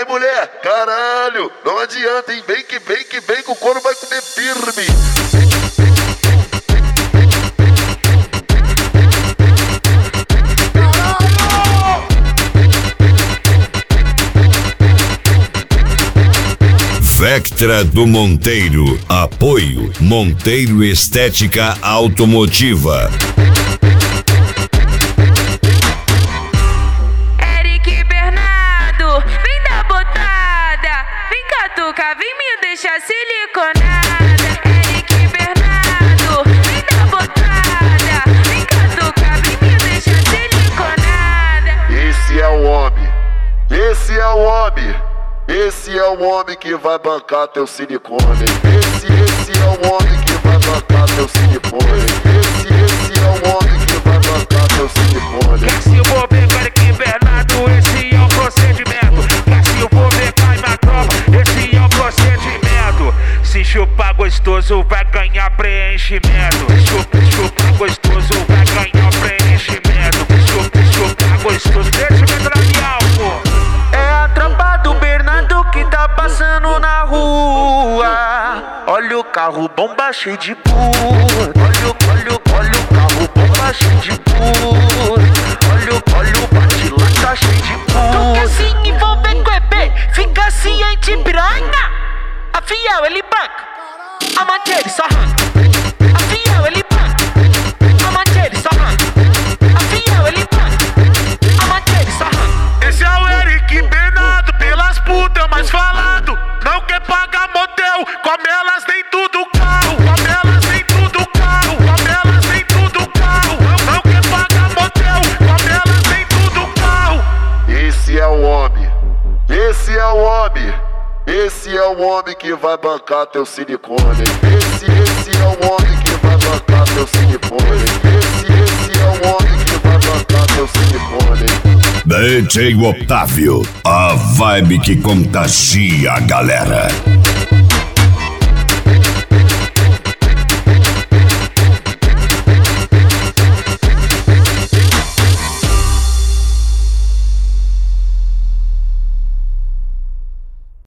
Vai, mulher, caralho, não adianta, hein? Vem que o couro vai comer firme. Vectra do Monteiro. Apoio Monteiro Estética Automotiva. Eric Bernardo, vem dar botada. Vem catuca, vem me deixar siliconada. Eric Bernardo, vem dar botada. Vem catuca, vem me deixar siliconada. Esse é o homem, esse é o homem. Esse é o homem que vai bancar teu silicone. Esse é o homem que vai bancar teu silicone. Esse é o homem que vai bancar teu silicone. Quer se for pegar Eric Bernardo, esse é o procedimento. Quer se for pegar na tropa, esse é o procedimento. Se chupar gostoso, vai ganhar preenchimento. Chupar gostoso, vai ganhar preenchimento. Chupar gostoso, preenchimento labial, pô. É a tropa do Bernardo que tá passando na rua. Olha o carro bomba cheio de puro. Olha o carro bomba cheio de puro. Olha o bate-lata cheio de puro. Tu quer se envolver com EP, fica ciente, piranha. A fiel ele banca, a mante ele só arranca. A fiel ele banca, a mante ele só arranca. A fiel ele banca, a mante ele só arranca. Esse é o Eric Bernardo, pelas putas mais falado. Não quer pagar motel, come elas dentro do carro. Come elas dentro do carro, come elas dentro do carro. Não quer pagar motel, come elas dentro do carro. Esse é o homem, esse é o homem. Esse é o homem que vai bancar teu silicone. Esse é o homem que vai bancar teu silicone. Esse é o homem que vai bancar teu silicone. DJ Otávio, a vibe que contagia a galera.